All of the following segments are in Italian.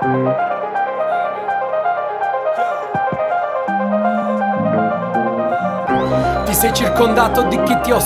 Ti sei circondato di chi ti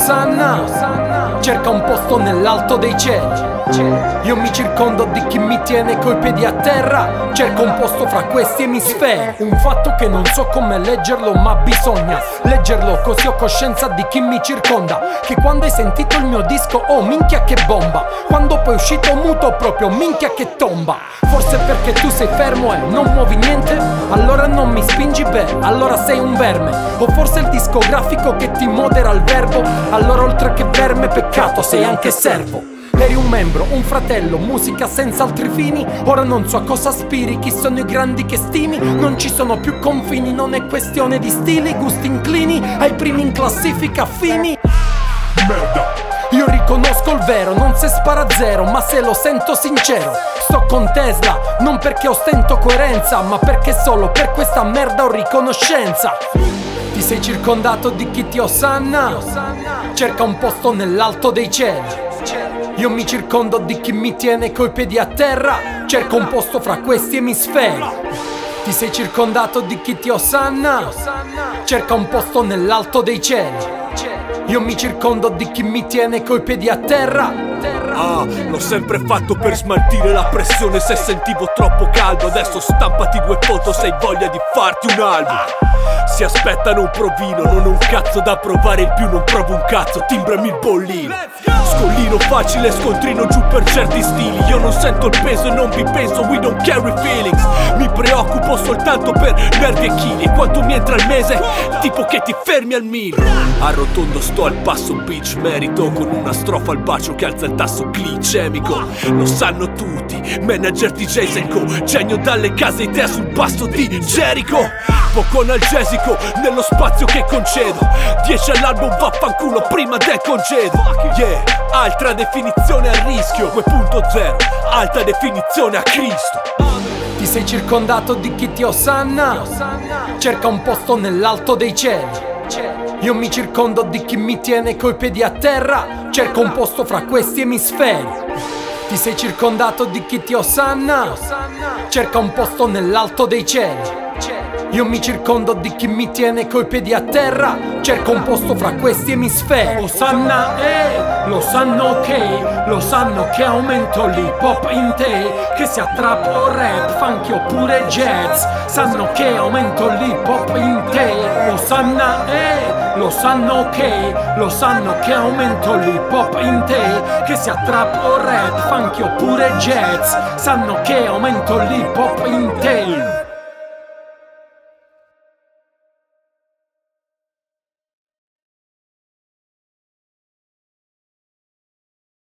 osanna, cerca un posto nell'alto dei cieli. Io mi circondo di chi mi tiene coi piedi a terra, cerco un posto fra questi emisferi. Un fatto che non so come leggerlo, ma bisogna leggerlo, così ho coscienza di chi mi circonda. Che quando hai sentito il mio disco, oh minchia che bomba, quando poi è uscito muto proprio minchia che tomba. Forse perché tu sei fermo e non muovi niente, allora non mi spingi, beh, allora sei un verme. O forse il discografico che ti modera il verbo, allora oltre che verme peccato sei anche servo. Eri un membro, un fratello, musica senza altri fini. Ora non so a cosa aspiri, chi sono i grandi che stimi. Non ci sono più confini, non è questione di stili, gusti inclini ai primi in classifica fini. Merda. Io riconosco il vero, non se spara zero, ma se lo sento sincero. Sto con Tesla, non perché ostento coerenza, ma perché solo per questa merda ho riconoscenza. Ti sei circondato di chi ti osanna, cerca un posto nell'alto dei cieli. Io mi circondo di chi mi tiene coi piedi a terra, cerco un posto fra questi emisferi. Ti sei circondato di chi ti osanna, cerca un posto nell'alto dei cieli. Io mi circondo di chi mi tiene coi piedi a terra. Ah, l'ho sempre fatto per smaltire la pressione se sentivo troppo caldo. Adesso stampati 2 foto se hai voglia di farti un album. Si aspettano un provino, non ho un cazzo da provare in più, non provo un cazzo, timbrami il bollino. Scollino facile, scontrino giù per certi stili. Io non sento il peso e non vi penso, we don't carry feelings. Mi preoccupo soltanto per nervi e chili. E quanto mi entra al mese, tipo che ti fermi al mille. Arrotondo sto al passo bitch, merito con una strofa al bacio che alza il tasso glicemico. Lo sanno tutti, manager DJ Senko, genio dalle case idea sul pasto di Jericho. Poco analgesico nello spazio che concedo, 10 all'album vaffanculo prima del congedo. Yeah, altra definizione a rischio 2.0, alta definizione a Cristo. Ti sei circondato di chi ti osanna, cerca un posto nell'alto dei cieli. Io mi circondo di chi mi tiene coi piedi a terra, cerco un posto fra questi emisferi. Ti sei circondato di chi ti osanna, cerca un posto nell'alto dei cieli. Io mi circondo di chi mi tiene coi piedi a terra, cerco un posto fra questi emisferi. Osanna, lo sanno ok, lo sanno che aumento l'hip hop in te. Che sia trap o rap, funky oppure jazz, sanno che aumento l'hip hop in te. Osanna, lo sanno ok, lo sanno che aumento l'hip hop in te. Che sia trap o rap, funky oppure jazz, sanno che aumento l'hip hop in te.